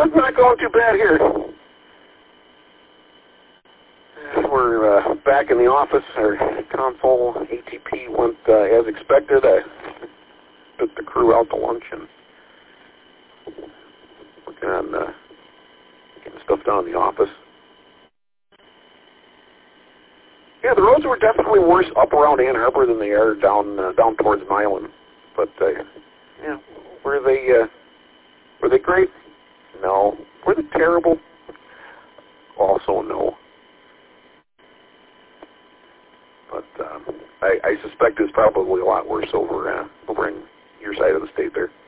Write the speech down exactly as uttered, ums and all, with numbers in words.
it's not going too bad here. We're uh, back in the office. Our console A T P went uh, as expected. I took the crew out to lunch and working on uh, getting stuff done in the office. Yeah, the roads were definitely worse up around Ann Arbor than they are down uh, down towards Milan. But uh, yeah, were they uh, were they great? No. Were they terrible? Also no. But um, I, I suspect it's probably a lot worse over uh, over in your side of the state there.